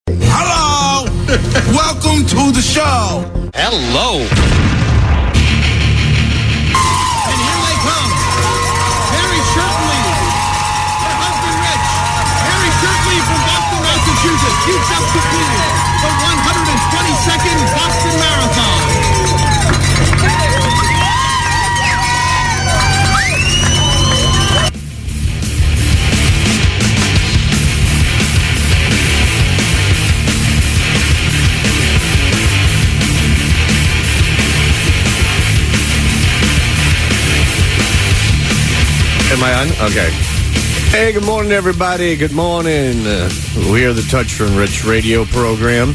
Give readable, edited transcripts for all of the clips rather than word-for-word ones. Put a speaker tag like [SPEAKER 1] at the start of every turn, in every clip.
[SPEAKER 1] Hello! Welcome to the show!
[SPEAKER 2] Hello!
[SPEAKER 3] And here they come. Mary Shirtley, her husband Rich. Mary Shirtley from Boston, Massachusetts. She just completed the 122nd Boston Marathon.
[SPEAKER 4] Am I on? Okay. Hey, good morning, everybody. Good morning. We are the Touch from Rich radio program.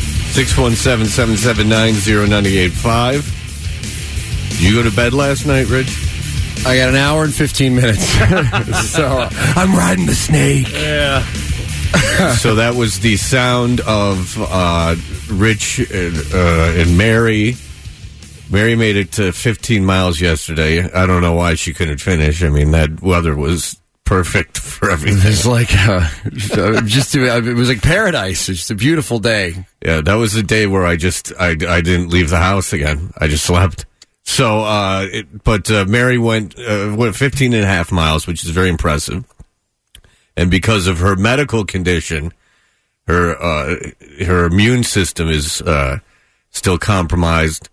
[SPEAKER 4] 617-779-0985. Did you go to bed last night, Rich?
[SPEAKER 5] I got an hour and 15 minutes. So I'm riding the snake.
[SPEAKER 4] Yeah. So that was the sound of Rich and Mary. Mary made it to 15 miles yesterday. I don't know why she couldn't finish. I mean, that weather was perfect for everything.
[SPEAKER 5] It's like it was like paradise. It's just a beautiful day.
[SPEAKER 4] Yeah, that was the day where I didn't leave the house again. I just slept. So, but Mary went 15 and a half miles, which is very impressive. And because of her medical condition, her immune system is still compromised.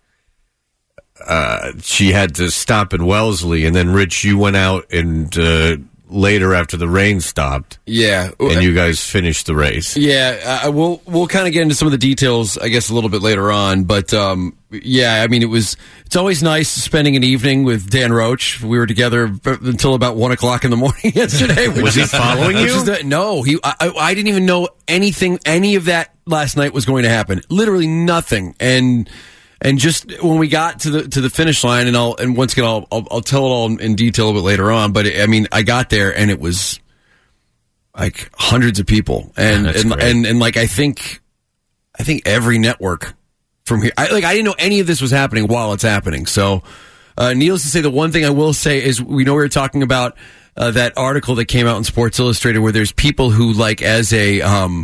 [SPEAKER 4] She had to stop in Wellesley, and then Rich, you went out and later after the rain stopped.
[SPEAKER 5] Yeah,
[SPEAKER 4] and you guys finished the race.
[SPEAKER 5] Yeah, we'll kind of get into some of the details, I guess, a little bit later on. But yeah, I mean, it's always nice spending an evening with Dan Roach. We were together until about 1 o'clock in the morning yesterday.
[SPEAKER 4] Was he following you?
[SPEAKER 5] No, I didn't even know any of that last night was going to happen. Literally nothing. And just when we got to the finish line, and once again I'll tell it all in detail a bit later on. But I mean, I got there and it was like hundreds of people, and like I think every network from here. I didn't know any of this was happening while it's happening. So, needless to say, the one thing I will say is we know we were talking about that article that came out in Sports Illustrated where there's people who like as a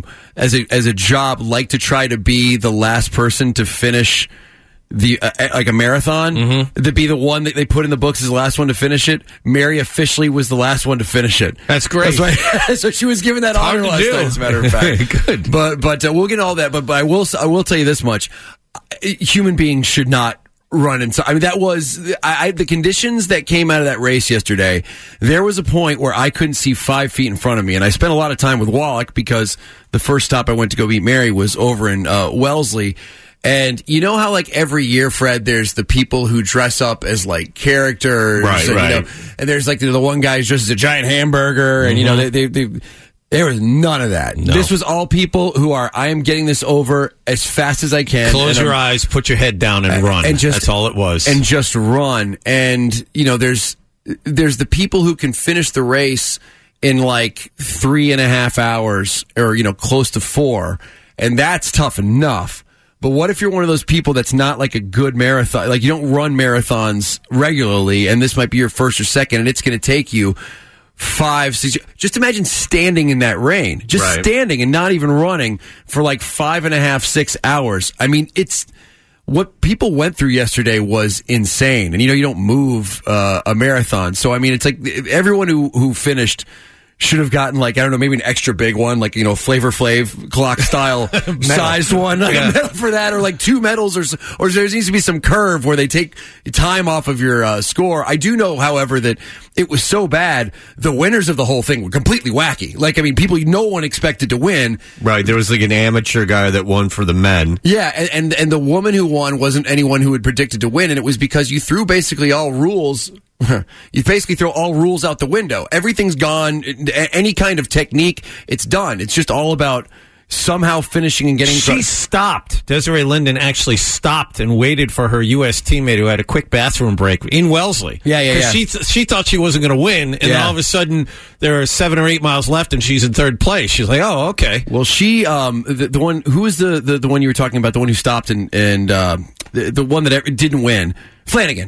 [SPEAKER 5] job like to try to be the last person to finish like a marathon, to be the one that they put in the books as the last one to finish it. Mary officially was the last one to finish it.
[SPEAKER 4] That's great.
[SPEAKER 5] So she was given that honor last night, as a matter of fact.
[SPEAKER 4] Good.
[SPEAKER 5] But we'll get into all that. But I will tell you this much: human beings should not run inside. I mean, that was the conditions that came out of that race yesterday. There was a point where I couldn't see 5 feet in front of me, and I spent a lot of time with Wallach because the first stop I went to go meet Mary was over in Wellesley. And you know how, like, every year, Fred, there's the people who dress up as, like, characters.
[SPEAKER 4] Right.
[SPEAKER 5] You know, and there's, like, the one guy who's just a giant hamburger. And, you know, there was none of that.
[SPEAKER 2] No.
[SPEAKER 5] This was all people who I am getting this over as fast as I can.
[SPEAKER 2] Close your eyes, put your head down, and run. And that's all it was.
[SPEAKER 5] And just run. And, you know, there's the people who can finish the race in, like, 3.5 hours or, you know, close to 4. And that's tough enough. But what if you're one of those people that's not like a good marathon, like you don't run marathons regularly, and this might be your first or second, and it's going to take you 5, 6. Just imagine standing in that rain, standing and not even running for like 5.5, 6 hours. I mean, it's what people went through yesterday was insane, and you know you don't move a marathon, so I mean it's like everyone who finished should have gotten, like, I don't know, maybe an extra big one, like, you know, Flavor Flav clock style sized one, like a medal for that, or like 2 medals, or there needs to be some curve where they take time off of your score. I do know, however, that it was so bad, the winners of the whole thing were completely wacky. Like, I mean, no one expected to win.
[SPEAKER 4] Right, there was like an amateur guy that won for the men.
[SPEAKER 5] Yeah, and the woman who won wasn't anyone who had predicted to win, and it was because you threw basically all rules. You basically throw all rules out the window. Everything's gone. Any kind of technique, it's done. It's just all about somehow finishing and getting...
[SPEAKER 2] She stopped. Desiree Linden actually stopped and waited for her U.S. teammate who had a quick bathroom break in Wellesley.
[SPEAKER 5] Yeah.
[SPEAKER 2] She thought she wasn't going to win, and then all of a sudden there are 7 or 8 miles left, and she's in third place. She's like, oh, okay.
[SPEAKER 5] Well, she, the one, who was the one you were talking about, the one who stopped and the one that didn't win? Flanagan.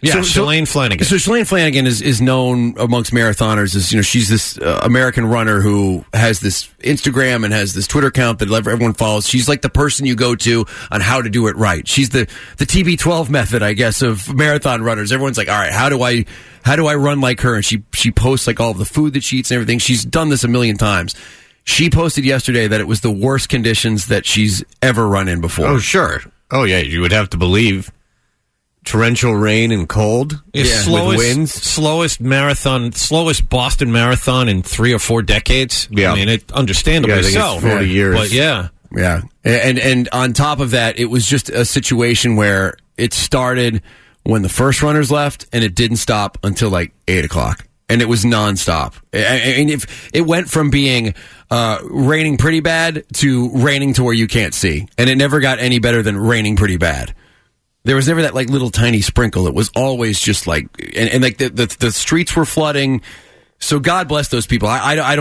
[SPEAKER 2] Yeah, Shalane Flanagan.
[SPEAKER 5] So Shalane Flanagan is known amongst marathoners as, she's this American runner who has this Instagram and has this Twitter account that everyone follows. She's like the person you go to on how to do it right. She's the TB12 method, I guess, of marathon runners. Everyone's like, all right, how do I run like her? And she posts like all of the food that she eats and everything. She's done this a million times. She posted yesterday that it was the worst conditions that she's ever run in before.
[SPEAKER 4] Oh, sure. Oh, yeah, you would have to believe. Torrential rain and cold with winds.
[SPEAKER 2] Slowest Boston marathon in 3 or 4 decades.
[SPEAKER 4] Yeah.
[SPEAKER 2] I mean, it understandably
[SPEAKER 4] I think
[SPEAKER 2] so.
[SPEAKER 4] it's 40 years.
[SPEAKER 2] But yeah.
[SPEAKER 5] Yeah. And on top of that, it was just a situation where it started when the first runners left and it didn't stop until like 8 o'clock. And it was nonstop. And if it went from being raining pretty bad to raining to where you can't see. And it never got any better than raining pretty bad. There was never that like little tiny sprinkle. It was always just like, and like the streets were flooding. So God bless those people. I've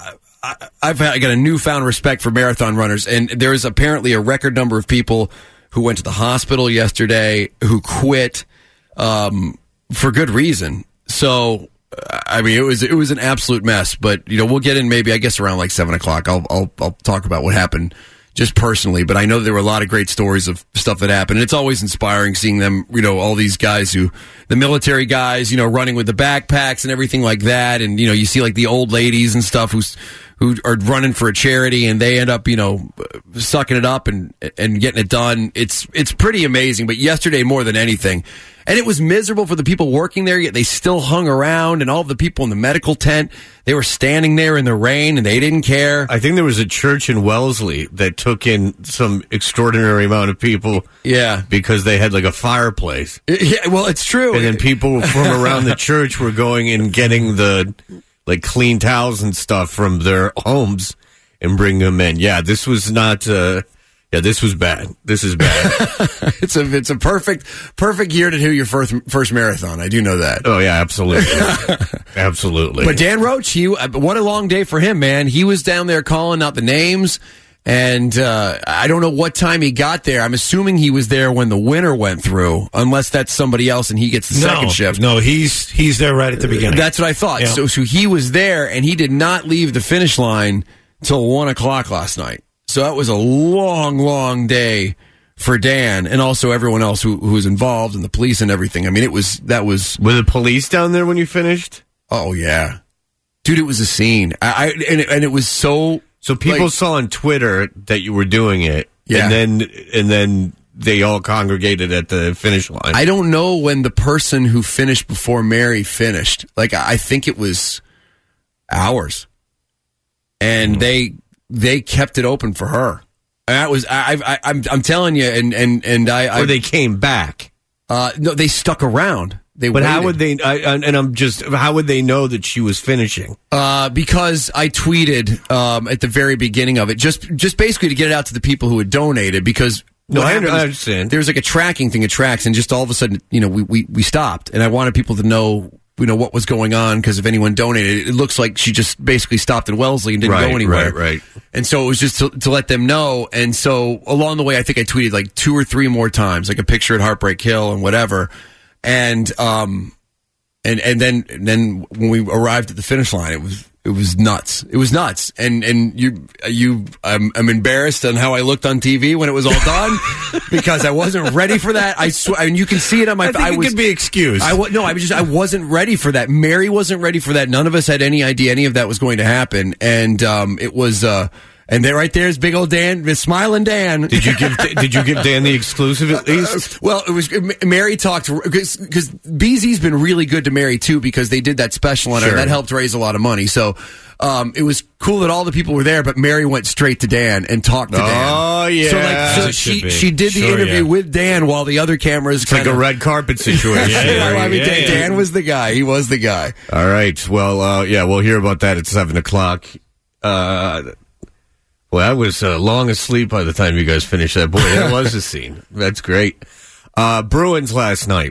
[SPEAKER 5] got a newfound respect for marathon runners, and there is apparently a record number of people who went to the hospital yesterday who quit for good reason. So I mean, it was an absolute mess. But we'll get in maybe I guess around like 7 o'clock. I'll talk about what happened. Just personally, but I know there were a lot of great stories of stuff that happened. And it's always inspiring seeing them, all these guys the military guys, running with the backpacks and everything like that. And, you see like the old ladies and stuff who are running for a charity and they end up, sucking it up and getting it done. It's pretty amazing. But yesterday, more than anything, and it was miserable for the people working there, yet they still hung around, and all the people in the medical tent, they were standing there in the rain and they didn't care.
[SPEAKER 4] I think there was a church in Wellesley that took in some extraordinary amount of people.
[SPEAKER 5] Yeah.
[SPEAKER 4] Because they had like a fireplace.
[SPEAKER 5] Yeah, well, it's true.
[SPEAKER 4] And then people from around the church were going and getting the like clean towels and stuff from their homes and bringing them in. Yeah, this was not... this was bad. This is bad.
[SPEAKER 5] It's a perfect year to do your first marathon. I do know that.
[SPEAKER 4] Oh yeah, absolutely, absolutely.
[SPEAKER 5] But Dan Roach, what a long day for him, man. He was down there calling out the names, and I don't know what time he got there. I'm assuming he was there when the winner went through, unless that's somebody else and he gets the second shift.
[SPEAKER 2] No, he's there right at the beginning.
[SPEAKER 5] That's what I thought.
[SPEAKER 2] Yeah.
[SPEAKER 5] So he was there, and he did not leave the finish line till 1 o'clock last night. So that was a long, long day for Dan and also everyone else who was involved and the police and everything. I mean, Were
[SPEAKER 4] the police down there when you finished?
[SPEAKER 5] Oh yeah, dude, it was a scene. And it was so
[SPEAKER 4] people saw on Twitter that you were doing it.
[SPEAKER 5] Yeah.
[SPEAKER 4] And then they all congregated at the finish line.
[SPEAKER 5] I don't know when the person who finished before Mary finished. Like, I think it was hours. And they kept it open for her. That was I'm telling you, and I
[SPEAKER 4] or they came back.
[SPEAKER 5] No, they stuck around. But waited.
[SPEAKER 4] How would they? How would they know that she was finishing?
[SPEAKER 5] Because I tweeted at the very beginning of it, just basically to get it out to the people who had donated. Because
[SPEAKER 4] I understand.
[SPEAKER 5] There's like a tracking thing, it tracks, and just all of a sudden, we stopped, and I wanted people to know. What was going on, because if anyone donated, it looks like she just basically stopped in Wellesley and didn't go anywhere.
[SPEAKER 4] Right.
[SPEAKER 5] And so it was just to let them know. And so along the way, I think I tweeted like 2 or 3 more times, like a picture at Heartbreak Hill and whatever. And then when we arrived at the finish line, it was nuts. It was nuts. And I'm embarrassed on how I looked on TV when it was all done because I wasn't ready for that. I swear, and you can see it on my.
[SPEAKER 2] I think it could be excused.
[SPEAKER 5] I wasn't ready for that. Mary wasn't ready for that. None of us had any idea any of that was going to happen. And it was. And there, right there is big old Dan, smiling Dan.
[SPEAKER 4] Did you give Dan the exclusive at least?
[SPEAKER 5] Well, it was Mary talked because BZ's been really good to Mary too because they did that special on her and that helped raise a lot of money. So it was cool that all the people were there, but Mary went straight to Dan and talked to Dan.
[SPEAKER 4] Oh yeah,
[SPEAKER 5] so she did the interview with Dan while the other cameras.
[SPEAKER 4] It's like a red carpet situation.
[SPEAKER 5] Dan was the guy. He was the guy.
[SPEAKER 4] All right. Well, we'll hear about that at 7 o'clock. Well, I was long asleep by the time you guys finished that. Boy, that was a scene. That's great. Bruins last night.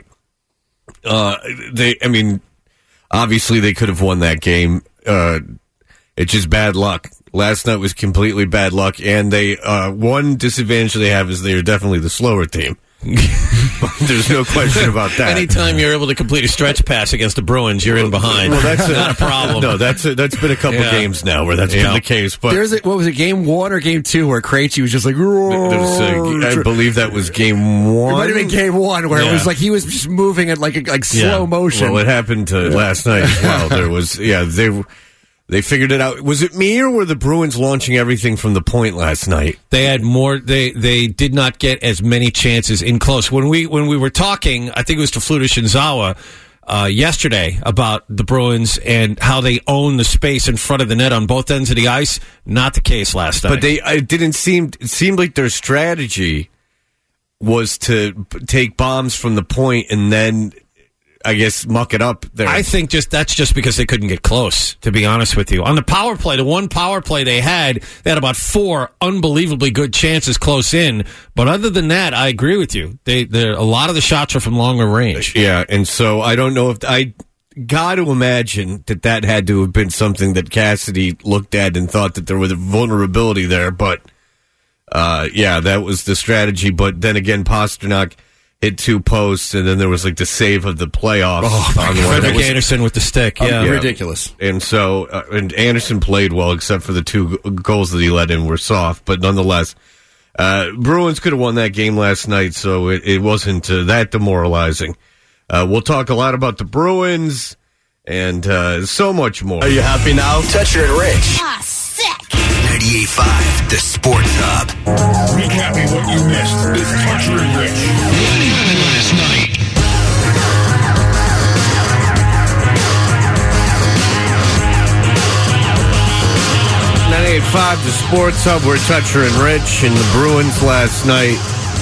[SPEAKER 4] Obviously they could have won that game. It's just bad luck. Last night was completely bad luck, and they one disadvantage they have is they are definitely the slower team. There's no question about that.
[SPEAKER 2] Anytime you're able to complete a stretch pass against the Bruins, you're in behind.
[SPEAKER 4] Well, that's
[SPEAKER 2] not a problem.
[SPEAKER 4] No, that's been a couple games now where that's been the case. But
[SPEAKER 5] what was it, game 1 or game 2 where Krejci was just like,
[SPEAKER 4] I believe that was game 1.
[SPEAKER 5] It might have been game 1 where it was like he was just moving at like slow motion.
[SPEAKER 4] Well, it happened last night as well. There was, they figured it out. Was it me or were the Bruins launching everything from the point last night?
[SPEAKER 2] They had more. They did not get as many chances in close. When we were talking, I think it was to Fluta Shinzawa yesterday about the Bruins and how they own the space in front of the net on both ends of the ice. Not the case last night.
[SPEAKER 4] But it seemed like their strategy was to take bombs from the point and then, I guess, muck it up there.
[SPEAKER 2] I think that's just because they couldn't get close, to be honest with you. On the power play, the one power play they had about 4 unbelievably good chances close in. But other than that, I agree with you. A lot of the shots are from longer range.
[SPEAKER 4] Yeah, and so I don't know if I got to imagine that had to have been something that Cassidy looked at and thought that there was a vulnerability there. But, that was the strategy. But then again, Pastrnak hit 2 posts, and then there was like the save of the playoffs.
[SPEAKER 2] Frederick Anderson with the stick,
[SPEAKER 5] ridiculous.
[SPEAKER 4] And so, and Anderson played well, except for the 2 goals that he let in were soft, but nonetheless, Bruins could have won that game last night, so it wasn't that demoralizing. We'll talk a lot about the Bruins and so much more.
[SPEAKER 1] Are you happy now?
[SPEAKER 6] Toucher and Rich.
[SPEAKER 7] Ah, sick.
[SPEAKER 6] 98.5, the Sports Hub.
[SPEAKER 1] Recapping what you missed. It's Toucher and Rich. Last night.
[SPEAKER 4] The Sports Hub. We're Toucher and Rich, and the Bruins last night.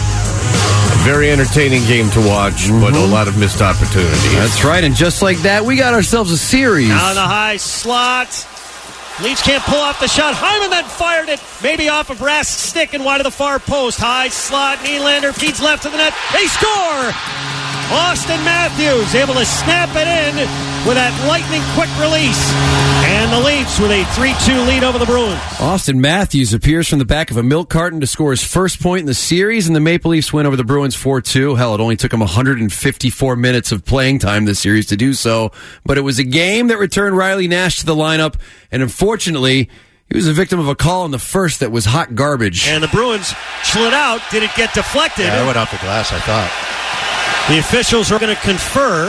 [SPEAKER 4] A very entertaining game to watch, but a lot of missed opportunities.
[SPEAKER 5] That's right, and just like that, we got ourselves a series.
[SPEAKER 8] Down the high slot. Leafs can't pull off the shot. Hyman then fired it, maybe off of Rask's stick and wide of the far post. High slot. Nylander feeds left of the net. They score! Austin Matthews able to snap it in with that lightning quick release. And the Leafs with a 3-2 lead over the Bruins.
[SPEAKER 5] Austin Matthews appears from the back of a milk carton to score his first point in the series, and the Maple Leafs win over the Bruins 4-2. Hell, it only took him 154 minutes of playing time this series to do so. But it was a game that returned Riley Nash to the lineup, and unfortunately, he was a victim of a call in the first that was hot garbage.
[SPEAKER 8] And the Bruins slid out. Did it get deflected?
[SPEAKER 9] Yeah, it went off the glass, I thought.
[SPEAKER 8] The officials are going to confer.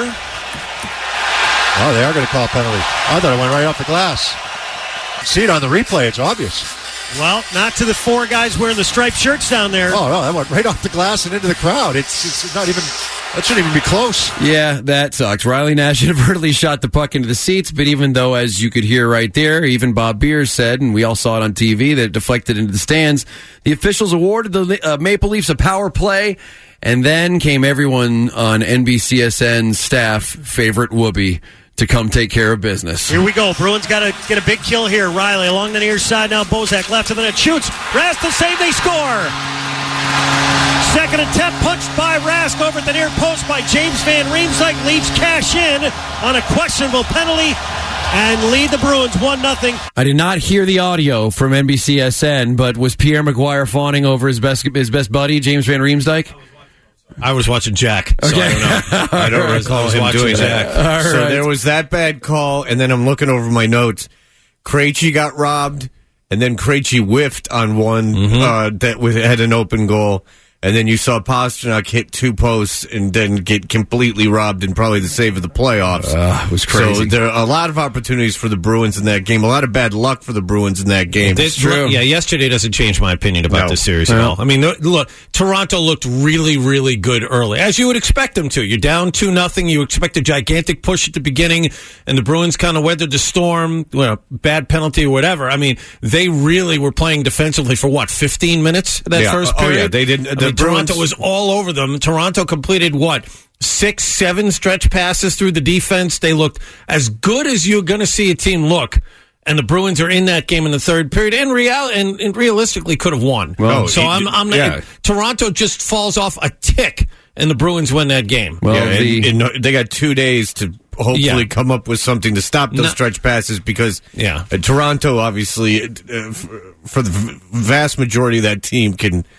[SPEAKER 9] Oh, they are going to call a penalty. I thought it went right off the glass. See it on the replay. It's obvious.
[SPEAKER 8] Well, not to the 4 guys wearing the striped shirts down there.
[SPEAKER 9] Oh, no, that went right off the glass and into the crowd. It's not even... That shouldn't even be close.
[SPEAKER 5] Yeah, that sucks. Riley Nash inadvertently shot the puck into the seats, but even though, as you could hear right there, even Bob Beers said, and we all saw it on TV, that it deflected into the stands, the officials awarded the Maple Leafs a power play, and then came everyone on NBCSN's staff favorite Whoopi to come take care of business.
[SPEAKER 8] Here we go. Bruins got to get a big kill here. Riley along the near side now. Bozak left of the net. Shoots. Rask to save. They score. Second attempt punched by Rask over at the near post by James Van Riemsdyk. Leafs cash in on a questionable penalty and lead the Bruins 1-0.
[SPEAKER 5] I did not hear the audio from NBCSN, but was Pierre Maguire fawning over his best buddy, James Van Riemsdyk?
[SPEAKER 2] I was watching Jack. So
[SPEAKER 5] Okay.
[SPEAKER 4] I don't recall him doing that. So there was that bad call, and then I'm looking over my notes. Krejci got robbed, and then Krejci whiffed on one that had an open goal. And then you saw Pastrnak hit 2 posts and then get completely robbed in probably the save of the playoffs.
[SPEAKER 5] It was crazy.
[SPEAKER 4] So there are a lot of opportunities for the Bruins in that game. A lot of bad luck for the Bruins in that game.
[SPEAKER 2] It's true. Yeah, yesterday doesn't change my opinion about this series at all. I mean, look, Toronto looked really, really good early, as you would expect them to. You're down 2-0. You expect a gigantic push at the beginning, and the Bruins kind of weathered the storm, bad penalty or whatever. I mean, they really were playing defensively for, 15 minutes that first period?
[SPEAKER 4] Oh, yeah, they didn't.
[SPEAKER 2] Toronto was all over them. Toronto completed 6, 7 stretch passes through the defense. They looked as good as you're going to see a team look. And the Bruins are in that game in the third period, and realistically could have won.
[SPEAKER 4] Well,
[SPEAKER 2] so I'm not. Toronto just falls off a tick, and the Bruins win that game.
[SPEAKER 4] Well, and they got 2 days to hopefully come up with something to stop those stretch passes because Toronto, obviously, for the vast majority of that team, can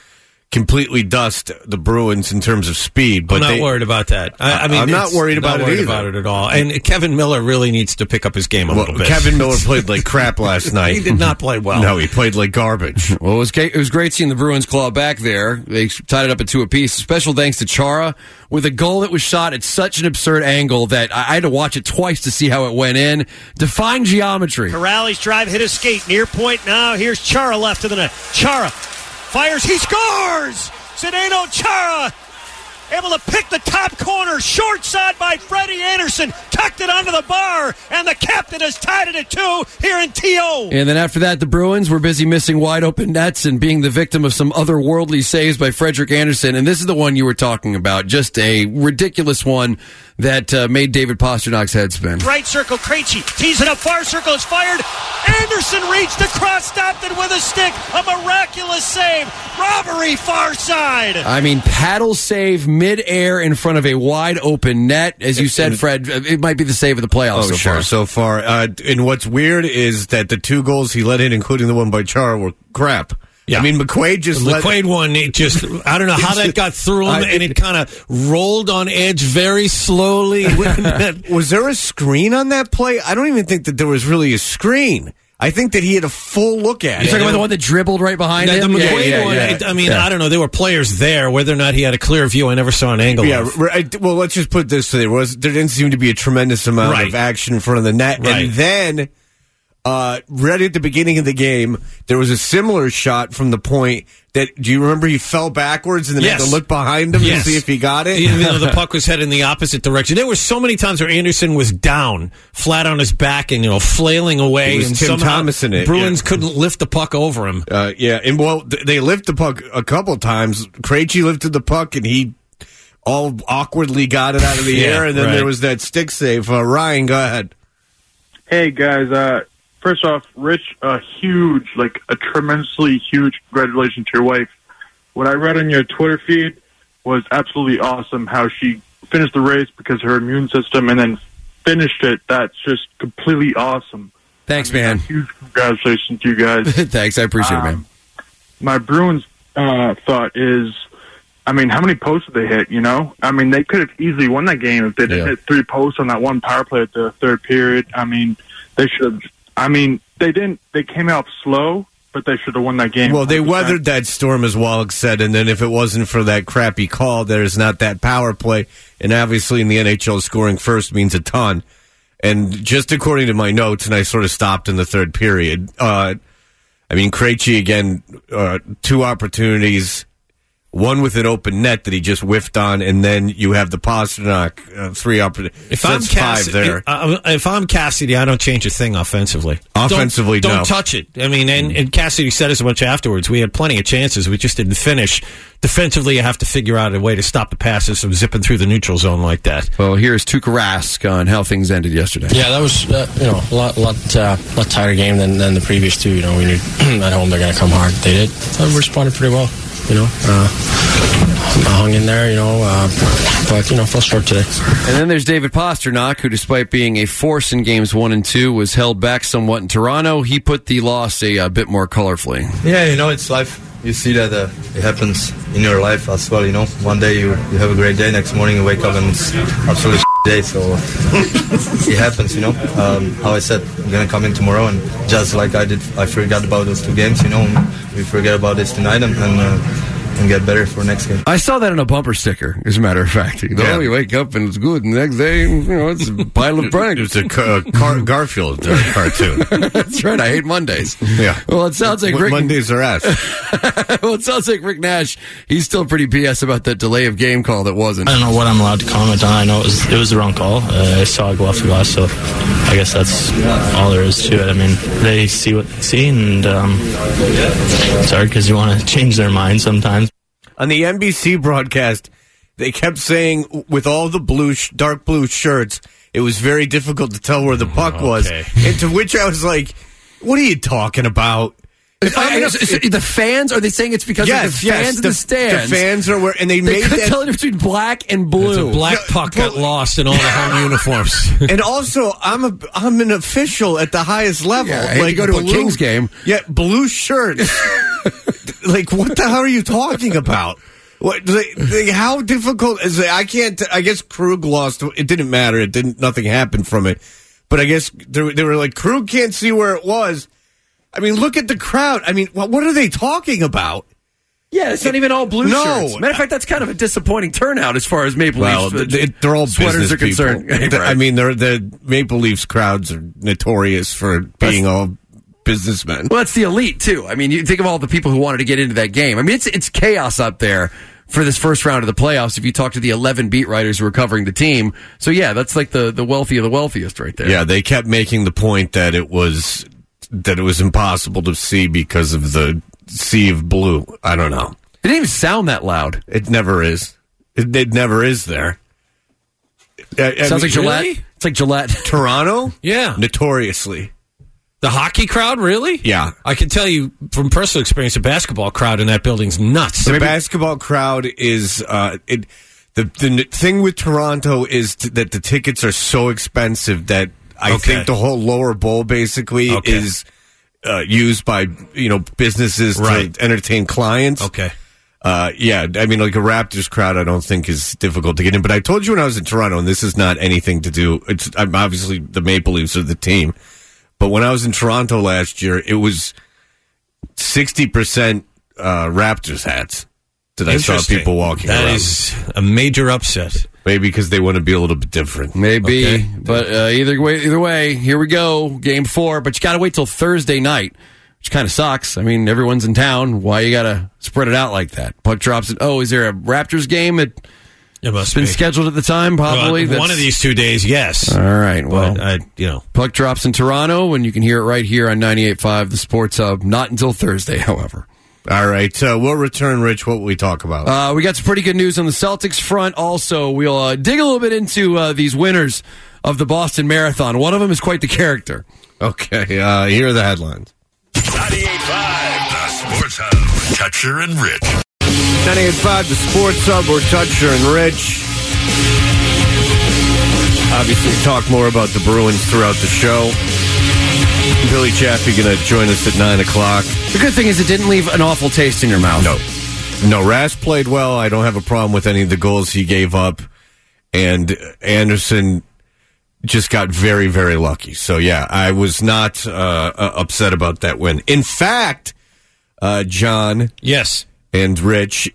[SPEAKER 4] completely dust the Bruins in terms of speed. But
[SPEAKER 2] I'm not worried about that. I mean,
[SPEAKER 4] I'm not worried about it either.
[SPEAKER 2] About it at all. And Kevin Miller really needs to pick up his game a little bit.
[SPEAKER 4] Kevin Miller played like crap last night.
[SPEAKER 2] He did not play well.
[SPEAKER 4] No, he played like garbage.
[SPEAKER 5] Well, it was great seeing the Bruins claw back there. They tied it up at 2 apiece. Special thanks to Chara with a goal that was shot at such an absurd angle that I had to watch it twice to see how it went in. Defying geometry.
[SPEAKER 8] Corrales drive, hit a skate, near point now. Here's Chara left of the net. Chara fires, he scores! Zdeno Chara able to pick the top corner, short side by Freddie Anderson, tucked it onto the bar, and the captain has tied it at 2 here in TO.
[SPEAKER 5] And then after that, the Bruins were busy missing wide open nets and being the victim of some otherworldly saves by Frederik Andersen. And this is the one you were talking about, just a ridiculous one that made David Pasternak's head spin.
[SPEAKER 8] Right circle, Krejci tees it up, far circle is fired. Anderson reached across, stopped it with a stick. A miraculous save. Robbery far side.
[SPEAKER 5] I mean, paddle save mid-air in front of a wide open net. As you said, Fred, it might be the save of the playoffs
[SPEAKER 4] so far. And what's weird is that the 2 goals he let in, including the one by Chara, were crap. Yeah. I mean, McQuaid
[SPEAKER 2] one, it just, I don't know how that got through him, and it kind of rolled on edge very slowly.
[SPEAKER 4] Was there a screen on that play? I don't even think that there was really a screen. I think that he had a full look at it.
[SPEAKER 5] You're talking about the one that dribbled right behind him?
[SPEAKER 2] The McQuaid one, I mean, I don't know. There were players there. Whether or not he had a clear view, I never saw an angle of.
[SPEAKER 4] Well, let's just put this to there didn't seem to be a tremendous amount of action in front of the net. Right. And then, right at the beginning of the game, there was a similar shot from the point that, do you remember he fell backwards and then had to look behind him and see if he got it?
[SPEAKER 2] Even though the puck was headed in the opposite direction. There were so many times where Anderson was down, flat on his back and, flailing away.
[SPEAKER 4] And Tim Thomas in it.
[SPEAKER 2] Bruins couldn't lift the puck over him.
[SPEAKER 4] They lifted the puck a couple times. Krejci lifted the puck and he all awkwardly got it out of the air, and then there was that stick save. Ryan, go ahead.
[SPEAKER 7] Hey, guys. First off, Rich, a tremendously huge congratulations to your wife. What I read on your Twitter feed was absolutely awesome, how she finished the race because of her immune system and then finished it. That's just completely awesome.
[SPEAKER 5] Thanks, man.
[SPEAKER 7] Huge congratulations to you guys.
[SPEAKER 5] Thanks, I appreciate it, man.
[SPEAKER 7] My Bruins thought is, how many posts did they hit, they could have easily won that game if they didn't hit 3 posts on that one power play at the third period. They should have... they didn't. They came out slow, but they should have won that game.
[SPEAKER 4] Well, they weathered that storm, as Wallach said, and then if it wasn't for that crappy call, there's not that power play. And obviously in the NHL, scoring first means a ton. And just according to my notes, and I sort of stopped in the third period, Krejci, again, 2 opportunities, one with an open net that he just whiffed on, and then you have the Pastrnak 3 opportunities.
[SPEAKER 2] If I'm Cassidy, I don't change a thing offensively. Don't touch it. And Cassidy said as much afterwards. We had plenty of chances. We just didn't finish. Defensively, you have to figure out a way to stop the passes from zipping through the neutral zone like that.
[SPEAKER 5] Well, here's Tuukka Rask on how things ended yesterday.
[SPEAKER 10] Yeah, that was a lot tighter game than the previous 2. We knew at home they're going to come hard. They did. We responded pretty well. I hung in there, but fell short today.
[SPEAKER 5] And then there's David Pastrnak, who, despite being a force in games 1 and 2, was held back somewhat in Toronto. He put the loss a bit more colorfully.
[SPEAKER 11] Yeah, it's life. You see that it happens in your life as well. One day you have a great day, next morning you wake up and it's absolutely day. So it happens. How I said, I'm gonna come in tomorrow, and just like I did, I forgot about those 2 games. We forget about this tonight and get better for next game.
[SPEAKER 5] I saw that on a bumper sticker, as a matter of fact. You wake up and it's good, and the next day, it's a pile of pranks.
[SPEAKER 4] It's a Garfield cartoon.
[SPEAKER 5] That's right, I hate Mondays.
[SPEAKER 4] Yeah.
[SPEAKER 5] Well, it sounds like
[SPEAKER 4] Mondays are ass.
[SPEAKER 5] Well, it sounds like Rick Nash, he's still pretty BS about that delay of game call that wasn't.
[SPEAKER 10] I don't know what I'm allowed to comment on. I know it was the wrong call. I saw it go off the glass, so I guess that's all there is to it. They see what they see, and it's hard because you want to change their mind sometimes.
[SPEAKER 4] On the NBC broadcast, they kept saying with all the dark blue shirts, it was very difficult to tell where the puck was. And to which I was like, what are you talking about?
[SPEAKER 5] The fans, are they saying it's because of the fans in the stands?
[SPEAKER 4] The fans are where, and they
[SPEAKER 5] could tell the difference between black and blue.
[SPEAKER 2] A black puck got lost in all the home uniforms.
[SPEAKER 4] And also, I'm an official at the highest level.
[SPEAKER 5] Yeah, I hate to go to a Kings game.
[SPEAKER 4] Yeah, blue shirts. like, what the hell are you talking about? What? How difficult is it? I can't. I guess Krug lost. It didn't matter. Nothing happened from it. But I guess they were like, Krug can't see where it was. I mean, look at the crowd. I mean, what are they talking about?
[SPEAKER 5] Yeah, it's not even all blue shirts. Matter of fact, that's kind of a disappointing turnout as far as Maple Leafs
[SPEAKER 4] they're all
[SPEAKER 5] sweaters
[SPEAKER 4] business
[SPEAKER 5] are concerned.
[SPEAKER 4] Right. I mean, the Maple Leafs crowds are notorious for being all businessmen.
[SPEAKER 5] Well, that's the elite, too. I mean, you think of all the people who wanted to get into that game. I mean, it's chaos up there for this first round of the playoffs if you talk to the 11 beat writers who are covering the team. So, yeah, that's like the wealthy of the wealthiest right there.
[SPEAKER 4] Yeah, they kept making the point that it was impossible to see because of the sea of blue. I don't know.
[SPEAKER 5] It didn't even sound that loud.
[SPEAKER 4] It never is. It never is there.
[SPEAKER 5] Sounds like Gillette. Really? It's like Gillette.
[SPEAKER 4] Toronto?
[SPEAKER 2] Yeah.
[SPEAKER 4] Notoriously.
[SPEAKER 2] The hockey crowd, really?
[SPEAKER 4] Yeah.
[SPEAKER 2] I can tell you from personal experience, the basketball crowd in that building's nuts.
[SPEAKER 4] The basketball crowd is... The thing with Toronto is that the tickets are so expensive that I think the whole lower bowl basically is used by businesses to entertain clients.
[SPEAKER 2] Okay.
[SPEAKER 4] Yeah, I mean, like a Raptors crowd, I don't think is difficult to get in. But I told you when I was in Toronto, and this is not anything to do. I'm obviously the Maple Leafs are the team, but when I was in Toronto last year, it was 60% Raptors hats that I saw people walking around.
[SPEAKER 2] That is a major upset.
[SPEAKER 4] Maybe because they want to be a little bit different.
[SPEAKER 5] Maybe, but either way, here we go, Game 4. But you got to wait till Thursday night, which kind of sucks. I mean, everyone's in town. Why you got to spread it out like that? Puck drops it. Oh, is there a Raptors game? It must been scheduled at the time, probably.
[SPEAKER 2] Well, one of these 2 days, yes.
[SPEAKER 5] All right. Well,
[SPEAKER 2] but,
[SPEAKER 5] puck drops in Toronto, and you can hear it right here on 98.5, the Sports Hub. Not until Thursday, however.
[SPEAKER 4] All right. We'll return, Rich. What will we talk about?
[SPEAKER 5] We got some pretty good news on the Celtics front. Also, we'll dig a little bit into these winners of the Boston Marathon. One of them is quite the character.
[SPEAKER 4] Okay. Here are the headlines.
[SPEAKER 1] 98.5, the Sports Hub. Toucher and Rich.
[SPEAKER 4] 98.5, the Sports Hub. We're Toucher and Rich. Obviously, talk more about the Bruins throughout the show. Billy Chaffee going to join us at 9 o'clock.
[SPEAKER 5] The good thing is it didn't leave an awful taste in your mouth.
[SPEAKER 4] No, Rask played well. I don't have a problem with any of the goals he gave up. And Anderson just got very, very lucky. So, yeah, I was not upset about that win. In fact, John.
[SPEAKER 2] Yes.
[SPEAKER 4] And Rich,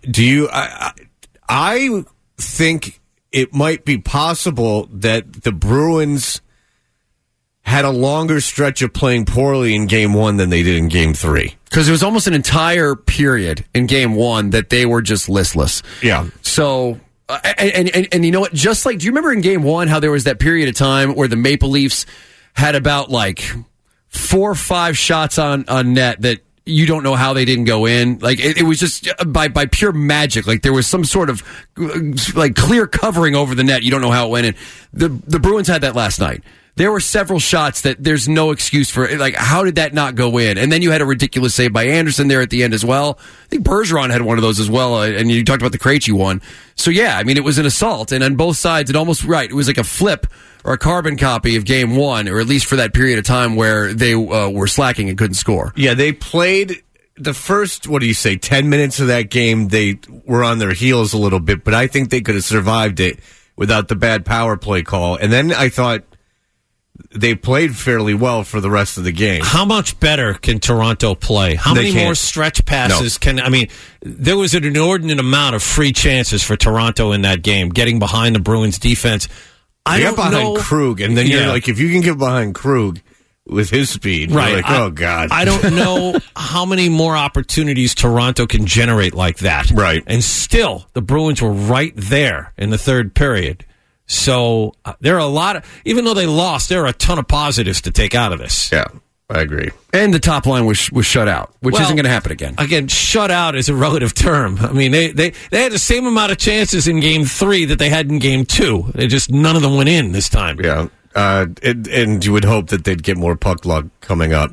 [SPEAKER 4] I think it might be possible that the Bruins had a longer stretch of playing poorly in Game 1 than they did in Game 3.
[SPEAKER 5] Because it was almost an entire period in Game 1 that they were just listless.
[SPEAKER 4] Yeah.
[SPEAKER 5] So, and you know what? Just like, do you remember in Game 1 how there was that period of time where the Maple Leafs had about like 4 or 5 shots on net that you don't know how they didn't go in? Like, it was just by pure magic. Like, there was some sort of like clear covering over the net. You don't know how it went in. The Bruins had that last night. There were several shots that there's no excuse for. Like, how did that not go in? And then you had a ridiculous save by Anderson there at the end as well. I think Bergeron had one of those as well. And you talked about the Krejci one. So, yeah, I mean, it was an assault. And on both sides, it was like a flip or a carbon copy of Game 1, or at least for that period of time where they were slacking and couldn't score.
[SPEAKER 4] Yeah, they played the first, 10 minutes of that game. They were on their heels a little bit, but I think they could have survived it without the bad power play call. And then I thought they played fairly well for the rest of the game.
[SPEAKER 2] How much better can Toronto play? How many more stretch passes there was an inordinate amount of free chances for Toronto in that game, getting behind the Bruins defense.
[SPEAKER 4] I got behind Krug, and then you're like, if you can get behind Krug with his speed, you're like, oh, God.
[SPEAKER 2] I don't know how many more opportunities Toronto can generate like that.
[SPEAKER 4] Right.
[SPEAKER 2] And still, the Bruins were right there in the third period. So there are a lot of, even though they lost, there are a ton of positives to take out of this.
[SPEAKER 4] Yeah, I agree.
[SPEAKER 5] And the top line was shut out, which isn't going to happen again.
[SPEAKER 2] Again, shut out is a relative term. I mean, they had the same amount of chances in Game 3 that they had in Game 2. None of them went in this time.
[SPEAKER 4] Yeah, and you would hope that they'd get more puck luck coming up.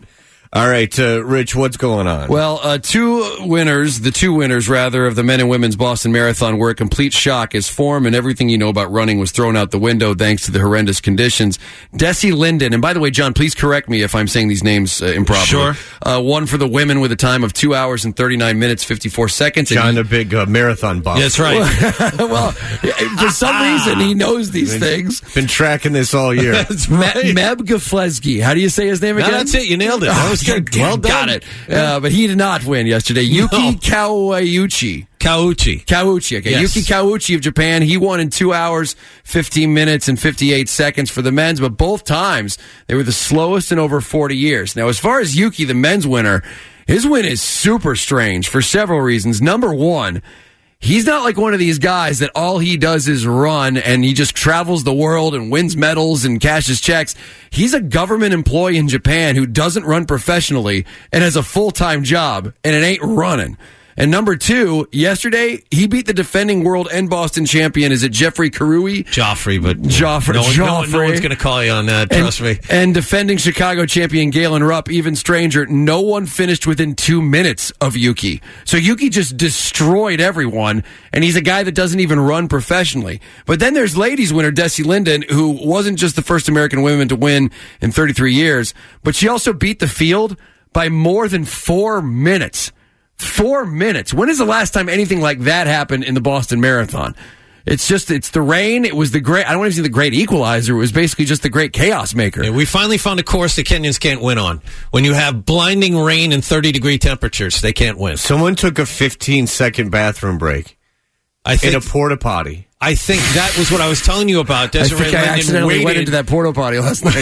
[SPEAKER 4] All right, Rich, what's going on?
[SPEAKER 5] Well, the two winners, of the men and women's Boston Marathon were a complete shock as form and everything you know about running was thrown out the window thanks to the horrendous conditions. Desi Linden, and by the way, John, please correct me if I'm saying these names improperly.
[SPEAKER 2] Sure.
[SPEAKER 5] Won for the women with a time of 2 hours and 39 minutes, 54 seconds.
[SPEAKER 4] John, a big marathon buff.
[SPEAKER 2] That's right.
[SPEAKER 5] Well, for some reason, he knows these things.
[SPEAKER 4] Been tracking this all year.
[SPEAKER 2] That's right.
[SPEAKER 5] Meb Gaflesky. How do you say his name again?
[SPEAKER 2] No, that's it. You nailed it. That was good. Well done.
[SPEAKER 5] Got it. But he did not win yesterday. Yuki Kawauchi. Okay.
[SPEAKER 2] Yes.
[SPEAKER 5] Yuki Kawauchi of Japan. He won in 2 hours, 15 minutes, and 58 seconds for the men's, but both times they were the slowest in over 40 years. Now, as far as Yuki, the men's winner, his win is super strange for several reasons. Number one, he's not like one of these guys that all he does is run and he just travels the world and wins medals and cashes checks. He's a government employee in Japan who doesn't run professionally and has a full-time job, and it ain't running. And number two, yesterday, he beat the defending world and Boston champion. Is it Jeffrey Karui?
[SPEAKER 2] Joffrey, but
[SPEAKER 5] Joffrey.
[SPEAKER 2] No one's going to call you on that, trust me.
[SPEAKER 5] And defending Chicago champion Galen Rupp, even stranger, no one finished within 2 minutes of Yuki. So Yuki just destroyed everyone, and he's a guy that doesn't even run professionally. But then there's ladies winner Desi Linden, who wasn't just the first American woman to win in 33 years, but she also beat the field by more than 4 minutes. 4 minutes. When is the last time anything like that happened in the Boston Marathon? It's the rain. It was I don't want to say the great equalizer. It was basically just the great chaos maker.
[SPEAKER 2] Yeah, we finally found a course that Kenyans can't win on. When you have blinding rain and 30-degree temperatures, they can't win.
[SPEAKER 4] Someone took a 15-second bathroom break in a porta potty.
[SPEAKER 2] I think that was what I was telling you about. Desiree
[SPEAKER 5] I think I
[SPEAKER 2] Linden
[SPEAKER 5] accidentally went into that porta potty last night.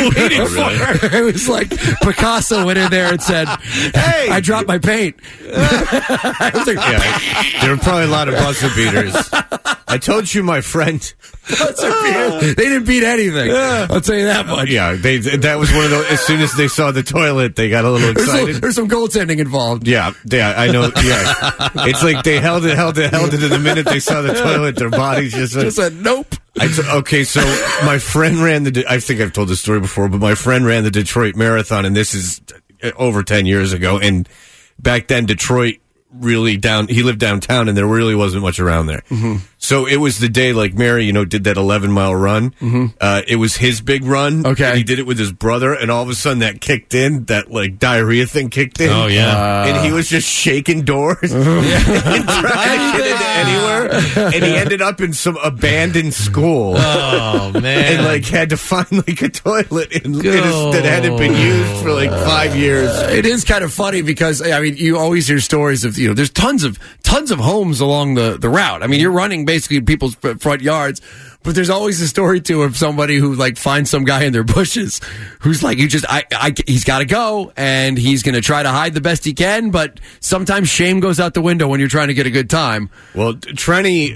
[SPEAKER 5] It was like Picasso went in there and said, "Hey, I dropped my paint." I was like,
[SPEAKER 4] there were probably a lot of buzzer beaters. I told you, my friend.
[SPEAKER 5] They didn't beat anything. I'll tell you that much.
[SPEAKER 4] Yeah, that was one of those. As soon as they saw the toilet, they got a little excited.
[SPEAKER 5] There's some goaltending involved.
[SPEAKER 4] Yeah, I know. Yeah, it's like they held it to the minute they saw the toilet. Their bodies just
[SPEAKER 5] said nope.
[SPEAKER 4] Okay, so my friend ran I think I've told this story before, but my friend ran the Detroit Marathon, and this is over 10 years ago. And back then, Detroit he lived downtown, and there really wasn't much around there.
[SPEAKER 5] Mm-hmm.
[SPEAKER 4] So it was the day, like Mary, did that 11-mile run.
[SPEAKER 5] Mm-hmm.
[SPEAKER 4] It was his big run.
[SPEAKER 5] Okay.
[SPEAKER 4] And he did it with his brother, and all of a sudden that kicked in, that like diarrhea thing kicked in.
[SPEAKER 2] Oh, yeah.
[SPEAKER 4] And he was just shaking doors and trying to get into anywhere. And he ended up in some abandoned school.
[SPEAKER 2] Oh, man.
[SPEAKER 4] And had to find a toilet that hadn't been used for 5 years.
[SPEAKER 5] It is kind of funny because, you always hear stories of, there's tons of homes along the route. I mean, you're running basically in people's front yards, but there's always a story too of somebody who finds some guy in their bushes who's he's got to go and he's going to try to hide the best he can, but sometimes shame goes out the window when you're trying to get a good time.
[SPEAKER 4] Well, Trenny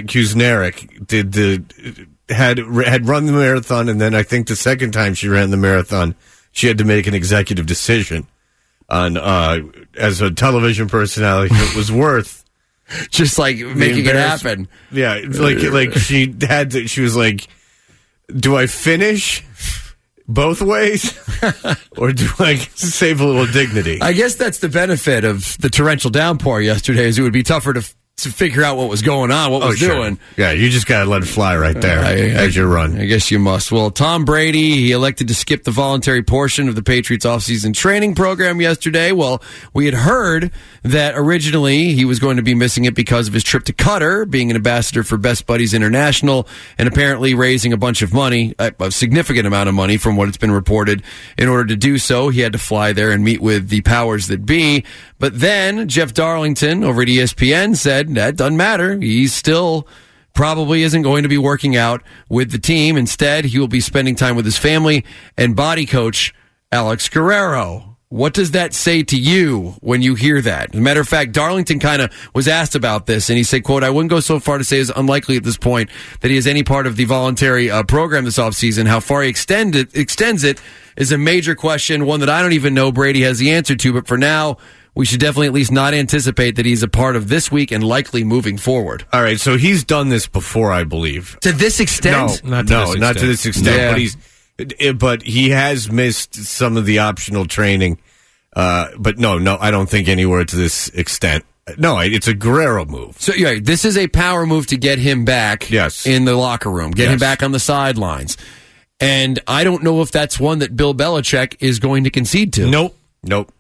[SPEAKER 4] Kusnarek had run the marathon, and then I think the second time she ran the marathon, she had to make an executive decision on as a television personality if it was worth
[SPEAKER 5] just making it happen.
[SPEAKER 4] Yeah, she had to, she was like, do I finish both ways or do I save a little dignity?
[SPEAKER 5] I guess that's the benefit of the torrential downpour yesterday, is it would be tougher to figure out what was going on, what was doing.
[SPEAKER 4] Yeah, you just got to let it fly right there as you run.
[SPEAKER 5] I guess you must. Well, Tom Brady, he elected to skip the voluntary portion of the Patriots offseason training program yesterday. Well, we had heard that originally he was going to be missing it because of his trip to Qatar, being an ambassador for Best Buddies International, and apparently raising a bunch of money, a significant amount of money from what it's been reported. In order to do so, he had to fly there and meet with the powers that be. But then Jeff Darlington over at ESPN said that doesn't matter. He still probably isn't going to be working out with the team. Instead, he will be spending time with his family and body coach Alex Guerrero. What does that say to you when you hear that? As a matter of fact, Darlington kind of was asked about this, and he said, quote, "I wouldn't go so far to say it's unlikely at this point that he has any part of the voluntary program this offseason. How far he extends it is a major question, one that I don't even know Brady has the answer to, but for now, we should definitely at least not anticipate that he's a part of this week and likely moving forward."
[SPEAKER 4] All right, so he's done this before, I believe.
[SPEAKER 5] To this extent?
[SPEAKER 4] Not to this extent. Yeah. But he has missed some of the optional training But no, I don't think anywhere to this extent. No, it's a Guerrero move.
[SPEAKER 5] So this is a power move to get him back in the locker room, get him back on the sidelines. And I don't know if that's one that Bill Belichick is going to concede to.
[SPEAKER 2] Nope.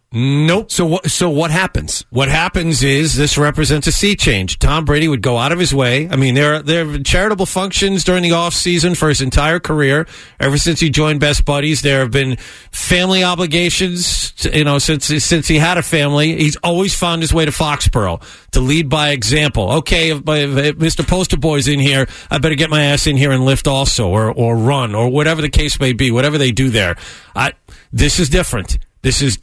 [SPEAKER 5] So what happens?
[SPEAKER 2] What happens is this represents a sea change. Tom Brady would go out of his way. I mean, there have been charitable functions during the off season for his entire career. Ever since he joined Best Buddies, there have been family obligations. Since he had a family, he's always found his way to Foxborough to lead by example. Okay, if Mr. Poster Boy's in here, I better get my ass in here and lift also, or run, or whatever the case may be. Whatever they do there, this is different. This is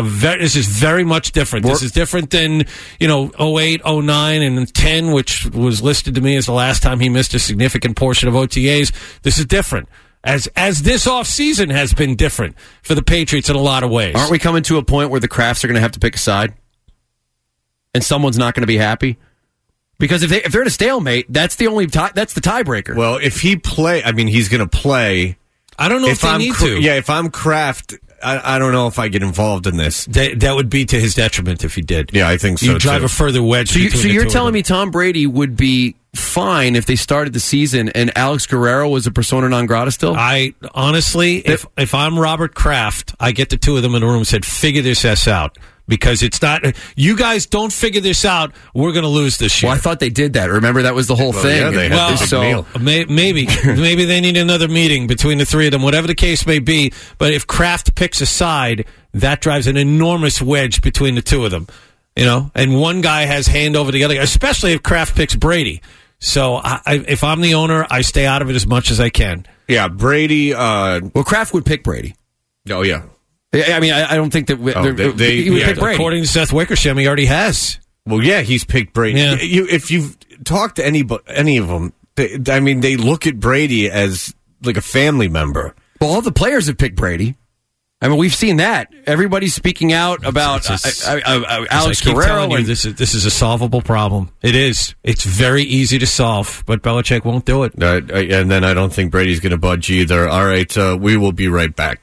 [SPEAKER 2] very much different. This is different than 08, 09, and 10, which was listed to me as the last time he missed a significant portion of OTAs. This is different. As this offseason has been different for the Patriots in a lot of ways.
[SPEAKER 5] Aren't we coming to a point where the Krafts are going to have to pick a side? And someone's not going to be happy? Because if they're in a stalemate, that's the tiebreaker.
[SPEAKER 4] Well, if he he's going to play.
[SPEAKER 2] I don't know if they need to.
[SPEAKER 4] Yeah, if I'm Kraft, I don't know if I get involved in this.
[SPEAKER 2] That would be to his detriment if he did.
[SPEAKER 4] Yeah, I think so.
[SPEAKER 2] You drive a further wedge.
[SPEAKER 5] So you're telling me Tom Brady would be fine if they started the season and Alex Guerrero was a persona non grata still?
[SPEAKER 2] I honestly, if I'm Robert Kraft, I get the two of them in a room and said, figure this S out. Because it's not, you guys don't figure this out, we're going to lose this year.
[SPEAKER 5] Well, I thought they did that. Remember, that was the whole thing.
[SPEAKER 4] Yeah, they had this meal.
[SPEAKER 2] Maybe they need another meeting between the three of them, whatever the case may be. But if Kraft picks a side, that drives an enormous wedge between the two of them. And one guy has hand over the other guy, especially if Kraft picks Brady. So if I'm the owner, I stay out of it as much as I can.
[SPEAKER 4] Yeah, Brady.
[SPEAKER 5] Kraft would pick Brady.
[SPEAKER 4] Oh, yeah.
[SPEAKER 5] I mean, I don't think that he would pick Brady.
[SPEAKER 2] According to Seth Wickersham, he already has.
[SPEAKER 4] Well, yeah, he's picked Brady.
[SPEAKER 2] Yeah.
[SPEAKER 4] If you've talked to any of them, they look at Brady as like a family member.
[SPEAKER 5] Well, all the players have picked Brady. I mean, we've seen that. Everybody's speaking out about Alex Guerrero.
[SPEAKER 2] This is a solvable problem. It is. It's very easy to solve, but Belichick won't do it.
[SPEAKER 4] And then I don't think Brady's going to budge either. All right, we will be right back.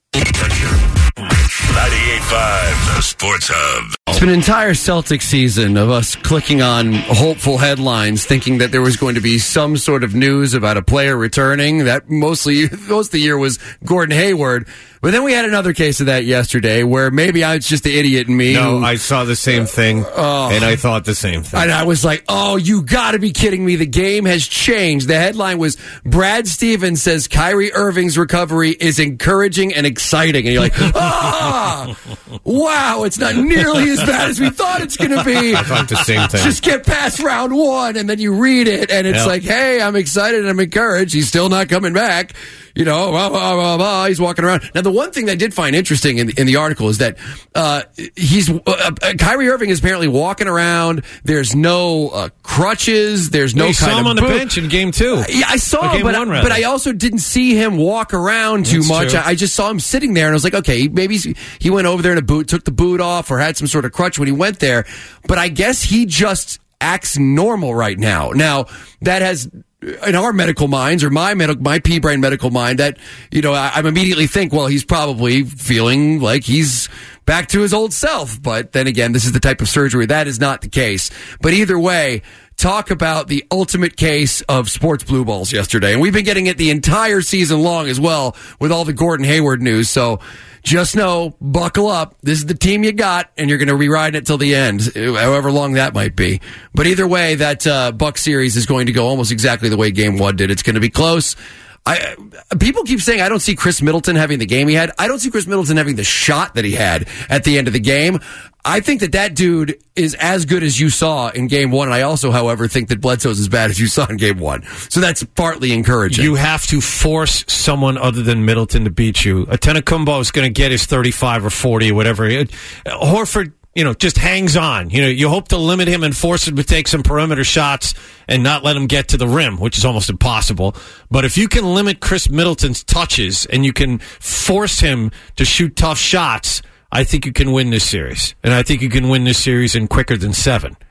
[SPEAKER 1] 98.5, the Sports Hub.
[SPEAKER 5] It's been an entire Celtic season of us clicking on hopeful headlines, thinking that there was going to be some sort of news about a player returning. That most of the year was Gordon Hayward. But then we had another case of that yesterday where maybe I was just the idiot in me.
[SPEAKER 4] No, I saw the same thing, and I thought the same thing.
[SPEAKER 5] And I was like, oh, you got to be kidding me. The game has changed. The headline was, Brad Stevens says Kyrie Irving's recovery is encouraging and exciting. And you're like, wow, it's not nearly as bad as we thought it's going to be.
[SPEAKER 4] I thought the same thing.
[SPEAKER 5] Just get past round one, and then you read it, and it's like, hey, I'm excited and I'm encouraged. He's still not coming back. He's walking around. Now, the one thing that I did find interesting in the article is that Kyrie Irving is apparently walking around. There's no crutches. There's no kind of
[SPEAKER 2] saw him on the bench in game 2.
[SPEAKER 5] Yeah, I saw him, but I also didn't see him walk around too much. I just saw him sitting there, and I was like, okay, maybe he went over there in a boot, took the boot off, or had some sort of crutch when he went there. But I guess he just acts normal right now. Now, that has, in our medical minds, or my pea-brain medical mind, that, I immediately think, well, he's probably feeling like he's back to his old self. But then again, this is the type of surgery that is not the case. But either way, talk about the ultimate case of sports blue balls yesterday. And we've been getting it the entire season long as well with all the Gordon Hayward news. So just know, buckle up. This is the team you got, and you're going to be riding it till the end, however long that might be. But either way, that Buck series is going to go almost exactly the way Game 1 did. It's going to be close. People keep saying I don't see Chris Middleton having the game he had. I don't see Chris Middleton having the shot that he had at the end of the game. I think that dude is as good as you saw in Game 1. And I also, however, think that Bledsoe's as bad as you saw in Game 1. So that's partly encouraging.
[SPEAKER 2] You have to force someone other than Middleton to beat you. Antetokounmpo is going to get his 35 or 40 or whatever. Horford, just hangs on. You hope to limit him and force him to take some perimeter shots and not let him get to the rim, which is almost impossible. But if you can limit Chris Middleton's touches and you can force him to shoot tough shots, I think you can win this series. And I think you can win this series in quicker than 7.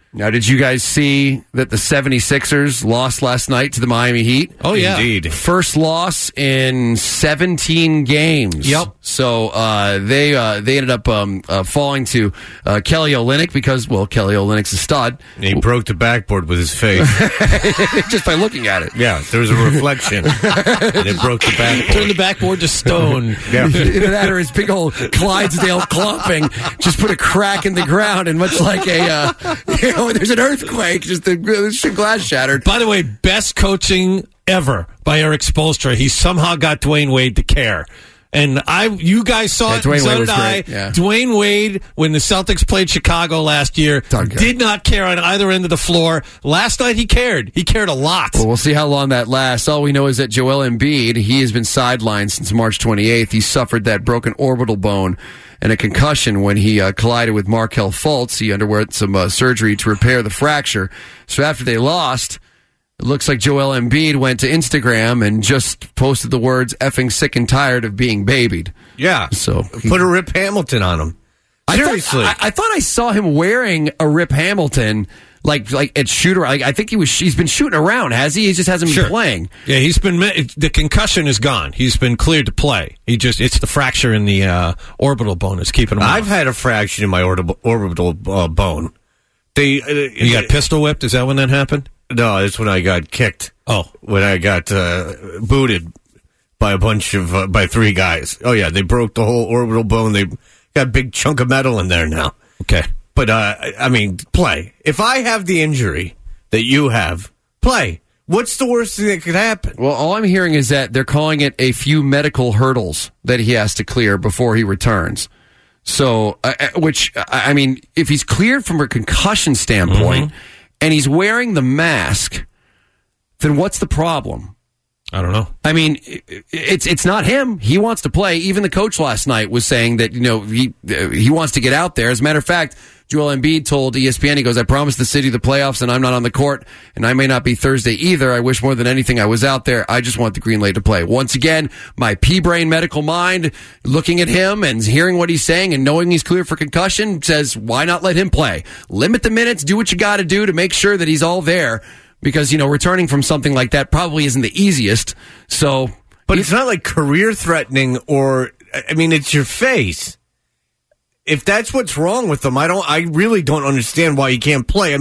[SPEAKER 5] Now, did you guys see that the 76ers lost last night to the Miami Heat?
[SPEAKER 2] Oh, yeah.
[SPEAKER 4] Indeed.
[SPEAKER 5] First loss in 17 games.
[SPEAKER 2] Yep.
[SPEAKER 5] So they ended up falling to Kelly Olynyk because, well, Kelly Olynyk's a stud.
[SPEAKER 4] And he broke the backboard with his face.
[SPEAKER 5] Just by looking at it.
[SPEAKER 4] Yeah, there was a reflection. And it broke the backboard.
[SPEAKER 2] Turned the backboard to stone.
[SPEAKER 4] Yeah.
[SPEAKER 5] Either that or his big old Clydesdale clumping just put a crack in the ground, and much like there's an earthquake, just the glass shattered.
[SPEAKER 2] By the way, best coaching ever by Eric Spoelstra. He somehow got Dwayne Wade to care. And you guys saw it,
[SPEAKER 5] Dwayne
[SPEAKER 2] so
[SPEAKER 5] Wade
[SPEAKER 2] did
[SPEAKER 5] was
[SPEAKER 2] I.
[SPEAKER 5] great, yeah.
[SPEAKER 2] Dwayne Wade, when the Celtics played Chicago last year, did not care on either end of the floor. Last night he cared. He cared a lot.
[SPEAKER 5] Well, we'll see how long that lasts. All we know is that Joel Embiid, he has been sidelined since March 28th. He suffered that broken orbital bone and a concussion when he collided with Markelle Fultz. He underwent some surgery to repair the fracture. So after they lost, it looks like Joel Embiid went to Instagram and just posted the words "effing sick and tired of being babied."
[SPEAKER 4] Yeah.
[SPEAKER 5] So
[SPEAKER 4] put a Rip Hamilton on him. Seriously.
[SPEAKER 5] I thought I saw him wearing a Rip Hamilton like at shooter. I think he's been shooting around, has he? He just hasn't been playing.
[SPEAKER 2] Yeah, the concussion is gone. He's been cleared to play. It's the fracture in the orbital bone that's keeping him
[SPEAKER 4] I've
[SPEAKER 2] off.
[SPEAKER 4] had a fraction in my orbital bone.
[SPEAKER 2] You got pistol whipped? Is that when that happened?
[SPEAKER 4] No, it's when I got kicked.
[SPEAKER 2] Oh.
[SPEAKER 4] When I got booted by by three guys. Oh, yeah, they broke the whole orbital bone. They got a big chunk of metal in there now.
[SPEAKER 2] Okay.
[SPEAKER 4] But, play. If I have the injury that you have, play. What's the worst thing that could happen?
[SPEAKER 5] Well, all I'm hearing is that they're calling it a few medical hurdles that he has to clear before he returns. So, if he's cleared from a concussion standpoint and he's wearing the mask, then what's the problem?
[SPEAKER 2] I don't know.
[SPEAKER 5] I mean, it's not him. He wants to play. Even the coach last night was saying that, he wants to get out there. As a matter of fact, Joel Embiid told ESPN, he goes, "I promised the city the playoffs and I'm not on the court and I may not be Thursday either. I wish more than anything I was out there. I just want the green light to play." Once again, my pea-brain medical mind looking at him and hearing what he's saying and knowing he's clear for concussion says, why not let him play? Limit the minutes, do what you got to do to make sure that he's all there. Because, returning from something like that probably isn't the easiest.
[SPEAKER 4] But it's not like career threatening it's your face. If that's what's wrong with him, I really don't understand why he can't play.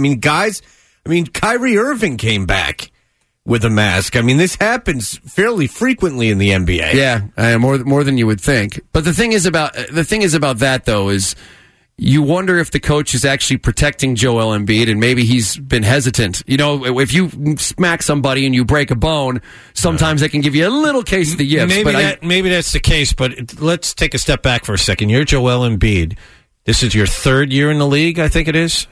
[SPEAKER 4] Kyrie Irving came back with a mask. This happens fairly frequently in the NBA.
[SPEAKER 5] Yeah, more than you would think. But the thing is about that though is you wonder if the coach is actually protecting Joel Embiid, and maybe he's been hesitant. If you smack somebody and you break a bone, sometimes they can give you a little case of the yips.
[SPEAKER 2] Maybe that's the case, but let's take a step back for a second. You're Joel Embiid. This is your third year in the league, I think it is.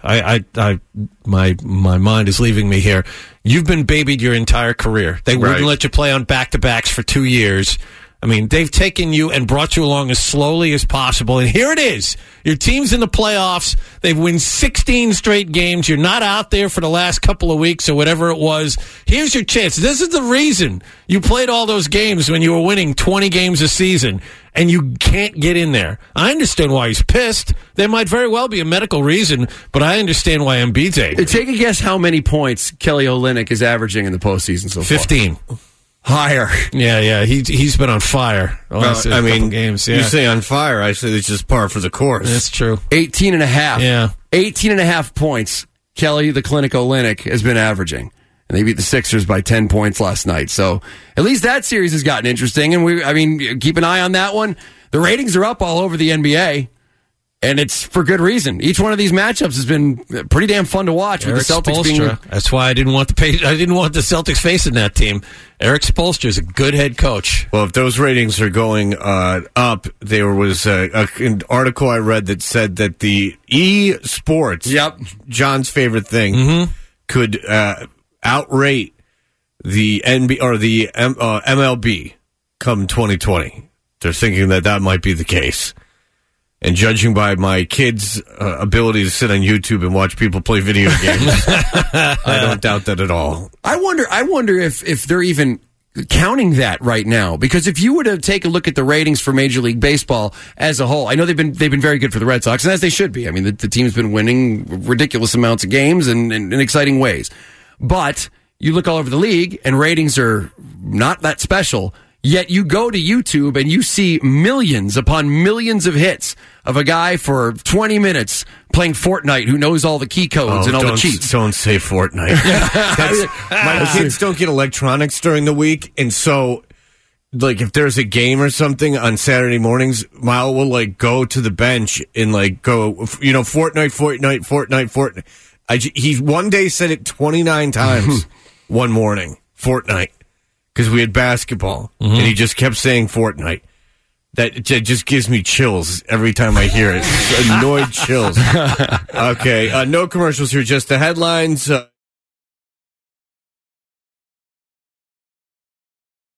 [SPEAKER 2] My mind is leaving me here. You've been babied your entire career. They wouldn't let you play on back-to-backs for 2 years. They've taken you and brought you along as slowly as possible, and here it is. Your team's in the playoffs. They've won 16 straight games. You're not out there for the last couple of weeks or whatever it was. Here's your chance. This is the reason you played all those games when you were winning 20 games a season, and you can't get in there. I understand why he's pissed. There might very well be a medical reason, but I understand why Embiid's angry.
[SPEAKER 5] Take a guess how many points Kelly Olynyk is averaging in the postseason so far.
[SPEAKER 2] 15.
[SPEAKER 5] Higher.
[SPEAKER 2] Yeah. He's been on fire. Couple games. Yeah.
[SPEAKER 4] You say on fire, I say it's just par for the course.
[SPEAKER 2] That's true.
[SPEAKER 5] 18 and a half.
[SPEAKER 2] Yeah.
[SPEAKER 5] 18 and a half points Kelly, the Clinic Olynyk, has been averaging. And they beat the Sixers by 10 points last night. So at least that series has gotten interesting. And keep an eye on that one. The ratings are up all over the NBA. And it's for good reason. Each one of these matchups has been pretty damn fun to watch.
[SPEAKER 2] Eric
[SPEAKER 5] with the Celtics
[SPEAKER 2] Spoelstra. That's why I didn't want the Celtics facing that team. Eric Spoelstra is a good head coach.
[SPEAKER 4] Well, if those ratings are going up, there was an article I read that said that the eSports, John's favorite thing, could outrate the NBA or the MLB come 2020. They're thinking that might be the case. And judging by my kids' ability to sit on YouTube and watch people play video games, I don't doubt that at all.
[SPEAKER 5] I wonder if they're even counting that right now, because if you were to take a look at the ratings for Major League Baseball as a whole, I know they've been very good for the Red Sox, and as they should be. I mean, the team's been winning ridiculous amounts of games and in exciting ways. But you look all over the league, and ratings are not that special. Yet you go to YouTube and you see millions upon millions of hits of a guy for 20 minutes playing Fortnite who knows all the key codes and all the cheats.
[SPEAKER 4] Don't say Fortnite. My kids don't get electronics during the week, and so like if there's a game or something on Saturday mornings, Mile will like go to the bench and like go, Fortnite. He one day said it 29 times one morning, Fortnite. Because we had basketball, and he just kept saying Fortnite. That just gives me chills every time I hear it. Annoyed chills. Okay, no commercials here, just the headlines.